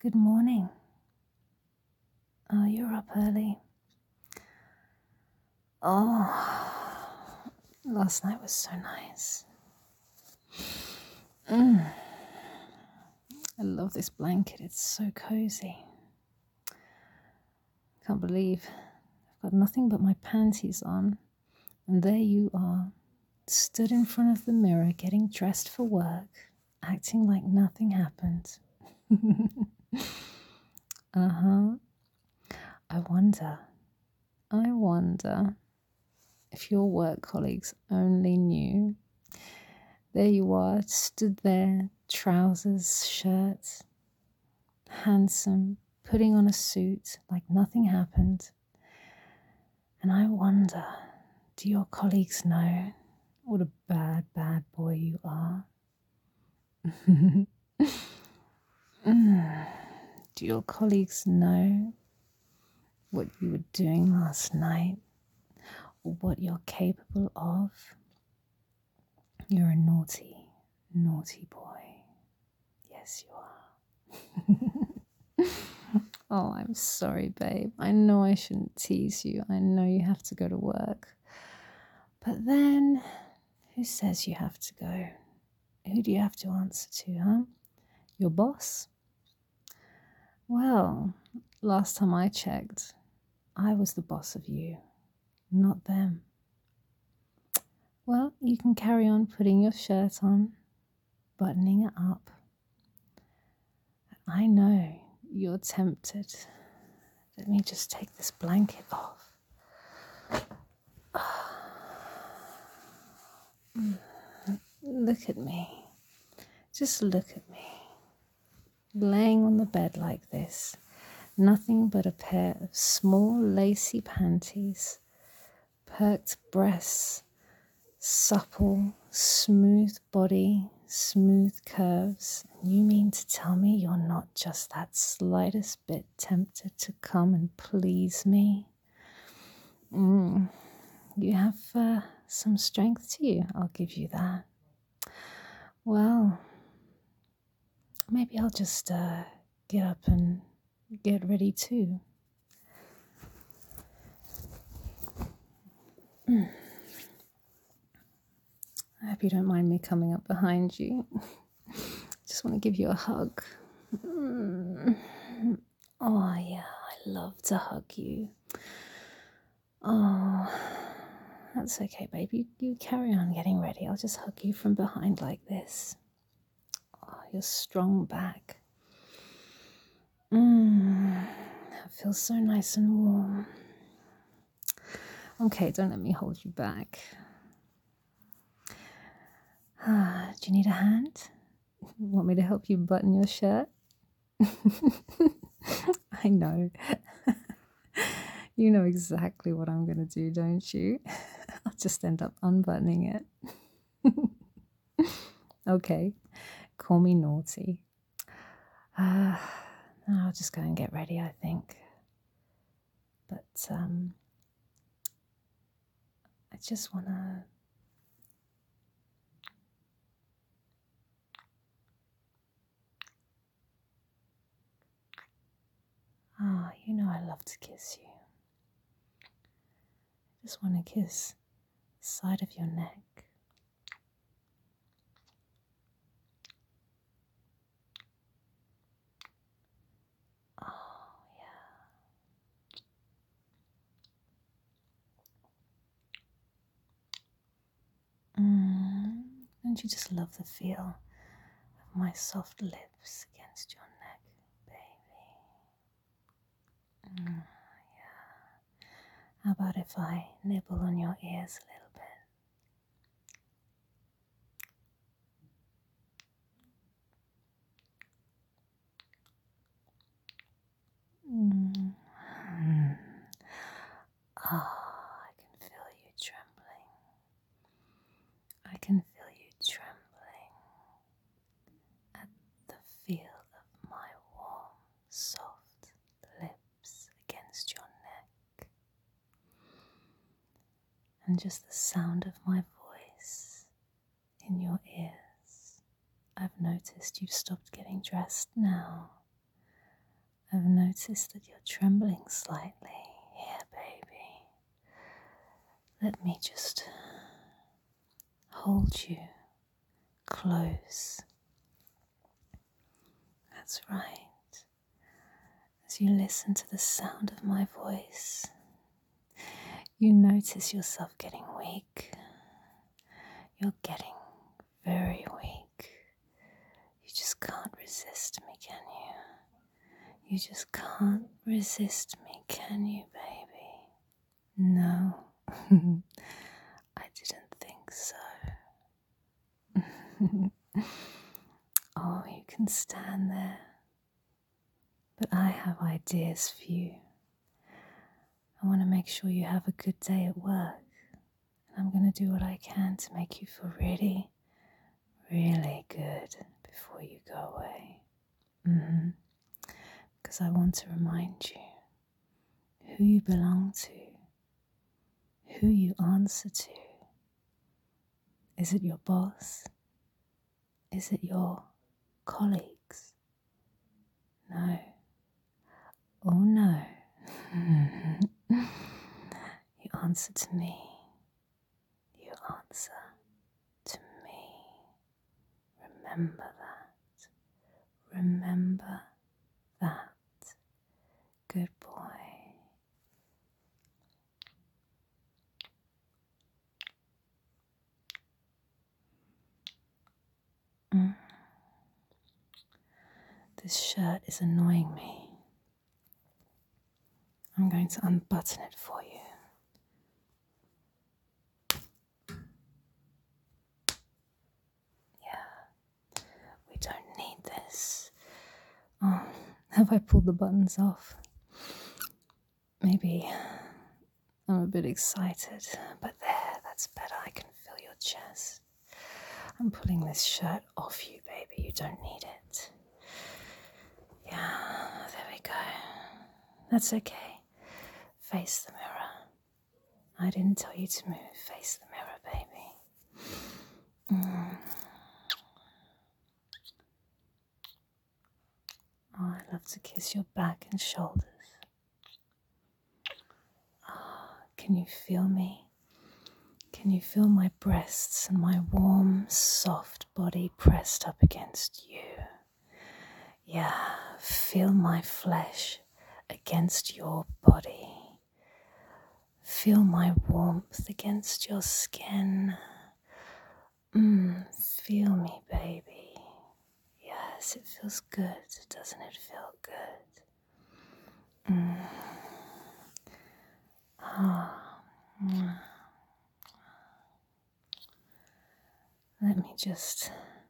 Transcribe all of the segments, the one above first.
Good morning. Oh, you're up early. Oh, last night was so nice. I love this blanket. It's so cozy. Can't believe I've got nothing but my panties on. And there you are, stood in front of the mirror, getting dressed for work, acting like nothing happened. Uh-huh. I wonder if your work colleagues only knew. There you are, stood there, trousers, shirt, handsome, putting on a suit like nothing happened. And I wonder, do your colleagues know what a bad, bad boy you are? Do your colleagues know what you were doing last night or what you're capable of? You're a naughty, naughty boy. Yes, you are. Oh, I'm sorry, babe. I know I shouldn't tease you. I know you have to go to work. But then, who says you have to go? Who do you have to answer to, huh? Your boss? Well, last time I checked, I was the boss of you, not them. Well, you can carry on putting your shirt on, buttoning it up. I know you're tempted. Let me just take this blanket off. Look at me. Just look at me. Laying on the bed like this. Nothing but a pair of small lacy panties, perked breasts, supple, smooth body, smooth curves. You mean to tell me you're not just that slightest bit tempted to come and please me? You have some strength to you, I'll give you that. Well, maybe I'll just get up and get ready too. I hope you don't mind me coming up behind you. Just want to give you a hug. Oh, yeah, I love to hug you. Oh, that's okay, baby. You carry on getting ready. I'll just hug you from behind like this. Oh, your strong back. That feels so nice and warm. Okay, don't let me hold you back. Do you need a hand? Want me to help you button your shirt? I know. You know exactly what I'm going to do, don't you? I'll just end up unbuttoning it. Okay, call me naughty. I'll just go and get ready, I think. But I just want to... Oh, you know I love to kiss you. I just want to kiss the side of your neck. Oh, yeah. Don't you just love the feel of my soft lips against your neck, baby? Yeah. How about if I nibble on your ears a little bit? I can feel you trembling. I can feel you trembling at the feel of my warm, soft lips against your neck. And just the sound of my voice in your ears. I've noticed you've stopped getting dressed now. I've noticed that you're trembling slightly. Here, baby. Let me just hold you close. That's right. As you listen to the sound of my voice, you notice yourself getting weak. You're getting very weak. You just can't resist me, can you? You just can't resist me, can you, baby? No, I didn't think so. Oh, you can stand there. But I have ideas for you. I want to make sure you have a good day at work. And I'm going to do what I can to make you feel really, really good before you go away. Because I want to remind you who you belong to, who you answer to. Is it your boss? Is it your colleagues? No. Oh no. You answer to me. You answer to me. Remember that. Remember that. Good boy. This shirt is annoying me. I'm going to unbutton it for you. Yeah, we don't need this. Oh, have I pulled the buttons off? Maybe I'm a bit excited, but there, that's better. I can feel your chest. I'm pulling this shirt off you, baby. You don't need it. Yeah, there we go. That's okay. Face the mirror. I didn't tell you to move. Face the mirror, baby. Oh, I love to kiss your back and shoulders. Oh, can you feel me? Can you feel my breasts and my warm, soft body pressed up against you? Yeah, feel my flesh against your body. Feel my warmth against your skin. Feel me, baby. Yes, it feels good. Doesn't it feel good? Let me just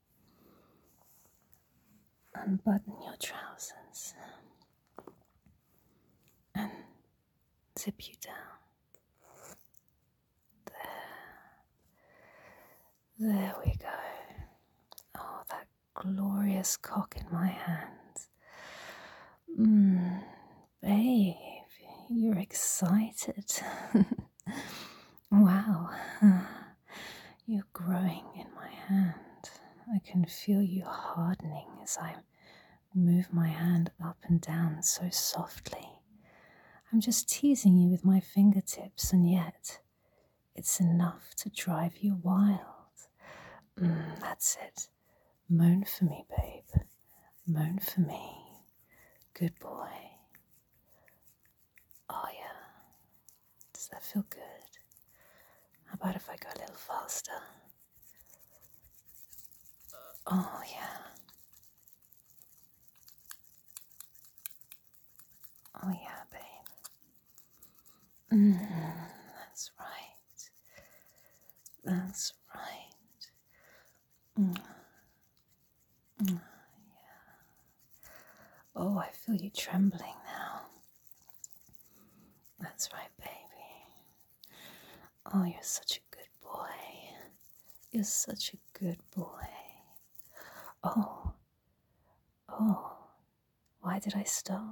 unbutton your trousers and zip you down. There we go. Oh, that glorious cock in my hands. Babe, you're excited. Wow. You're growing in my hand. I can feel you hardening as I move my hand up and down so softly. I'm just teasing you with my fingertips, and yet it's enough to drive you wild. That's it. Moan for me, babe. Moan for me. Good boy. Oh, yeah. Does that feel good? How about if I go a little faster? Oh, yeah. Oh, yeah, babe. That's right. That's right. Yeah. Oh, I feel you trembling now. That's right, baby. Oh, you're such a good boy. You're such a good boy. Oh, why did I stop?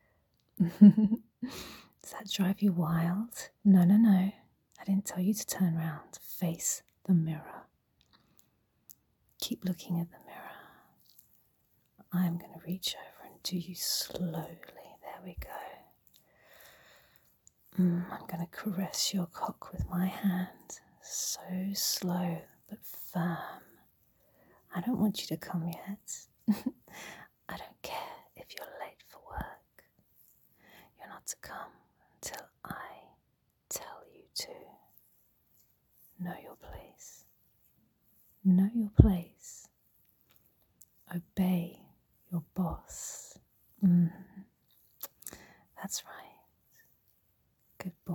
Does that drive you wild? No. I didn't tell you to turn around. Face the mirror. Keep looking at the mirror. I'm going to reach over and do you slowly. There we go. I'm going to caress your cock with my hand. So slow but firm. I don't want you to come yet. I don't care if you're late for work. You're not to come until I tell you to. Know your place. Know your place. Obey your boss. That's right. Good boy.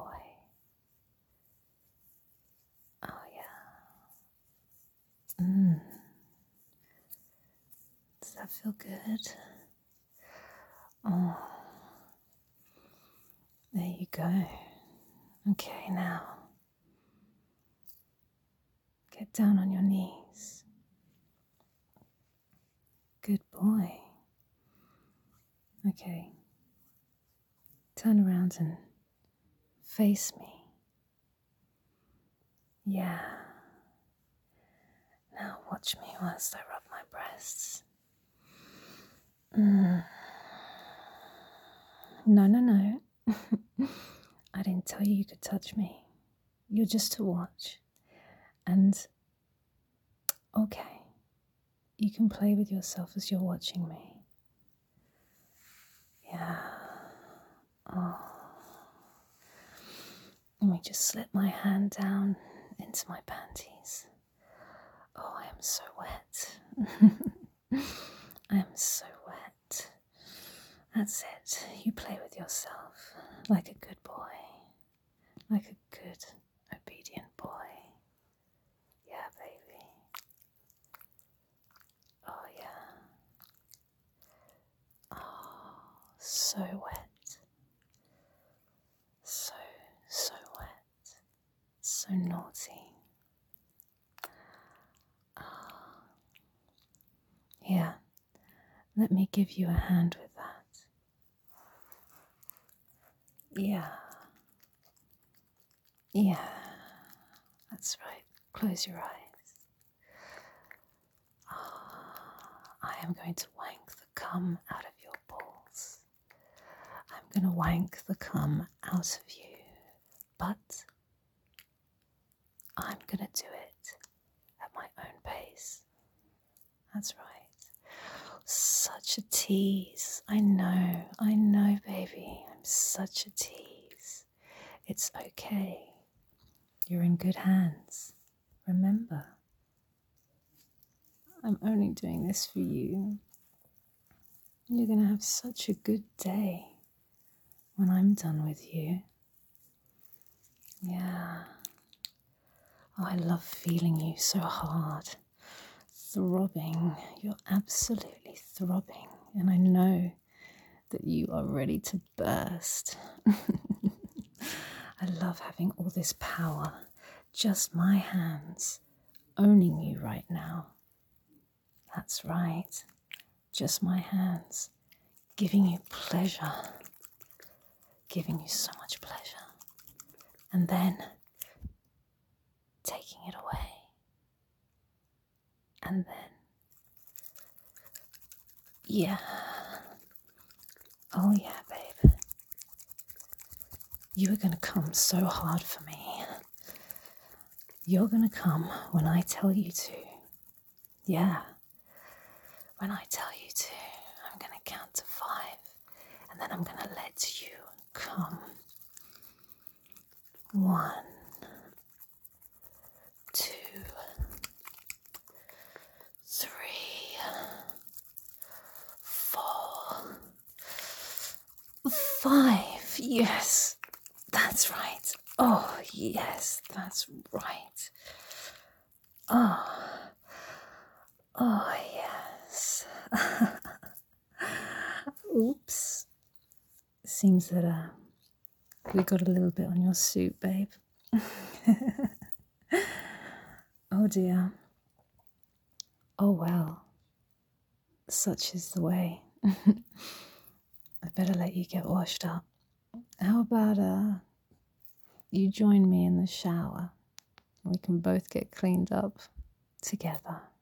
Oh, yeah. Does that feel good? Oh, there you go. Okay, now get down on your knees. Good boy. Okay. Turn around and face me. Yeah. Now watch me whilst I rub my breasts. No. I didn't tell you could touch me. You're just to watch. And, okay, you can play with yourself as you're watching me. Yeah. Oh. Let me just slip my hand down into my panties. Oh, I am so wet. I am so wet. That's it. You play with yourself like a good boy. Like a good, obedient boy. Yeah, baby. Oh, yeah. Oh, so wet. So wet. So naughty. Oh. Here, let me give you a hand with that. Yeah. Yeah. That's right. Close your eyes. I am going to wank the cum out of your balls. I'm going to wank the cum out of you. But I'm going to do it at my own pace. That's right. Such a tease. I know, baby. I'm such a tease. It's okay. You're in good hands. Remember, I'm only doing this for you. You're going to have such a good day when I'm done with you. Yeah. Oh, I love feeling you so hard. Throbbing. You're absolutely throbbing. And I know that you are ready to burst. I love having all this power. Just my hands owning you right now. That's right. Just my hands giving you pleasure. Giving you so much pleasure. And then taking it away. And then, yeah. Oh yeah, babe. You are going to come so hard for me. You're going to come when I tell you to. Yeah. When I tell you to, I'm going to count to 5. And then I'm going to let you come. 1, 2, 3, 4, 5. Yes, that's right. Oh, yes, that's right. Oh, yes. Oops. Seems that we got a little bit on your suit, babe. Oh dear. Oh well. Such is the way. I better let you get washed up. How about you join me in the shower? We can both get cleaned up together.